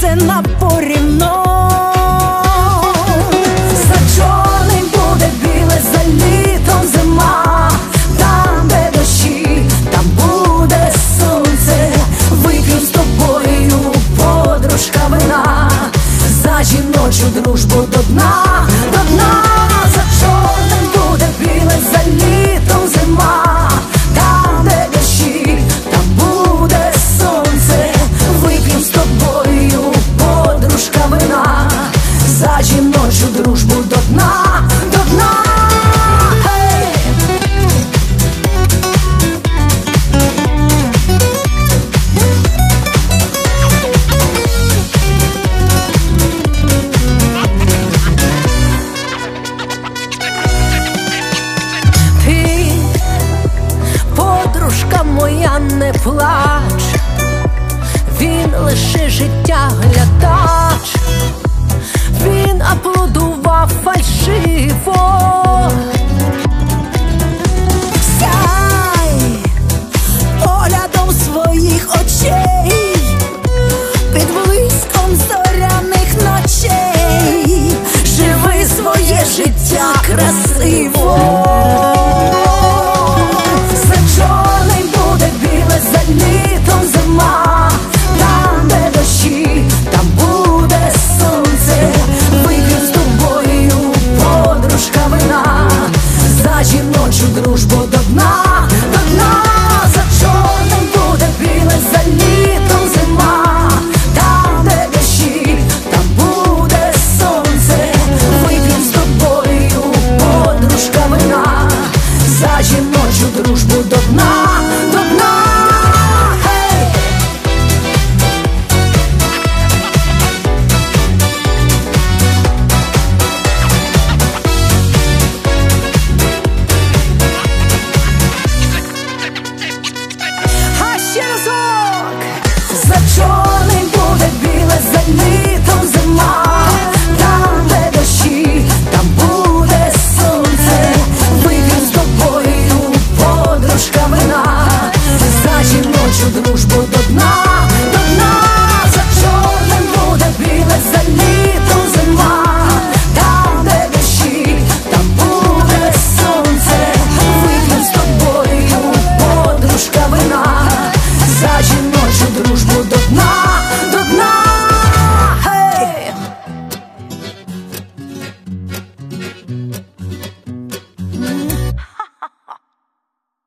все напорівно. За чорним буде біле, за літом зима. Там, де дощі, там буде сонце. Вип'єм з тобою, подружка, вина за жіночу дружбу до дна, до дна. За чорним буде біле, за літом зима. Там, де дощі, там буде сонце. Вип'єм з тобою, подружка, вина за жіночу дружбу до дна, до дна. Подружка моя, не плач, він лише життя глядач, він аплодував фальшиво. Сяй поглядом своїх очей, під блиском зоряних ночей, живи своє життя красиво. Літом зима, там, де дощі, там буде сонце. Вип'єм з тобою, подружка, вина за жіночу дружбу до дна, до дна. За чорним буде біле, за літом зима. Там, де дощі, там буде сонце. Вип'єм з тобою, подружка, вина за жіночу дружбу до дна, до дна. За чорним буде біле, за літом зима. Там, де дощі, там буде сонце. Вип'єм з тобою, подружка, вина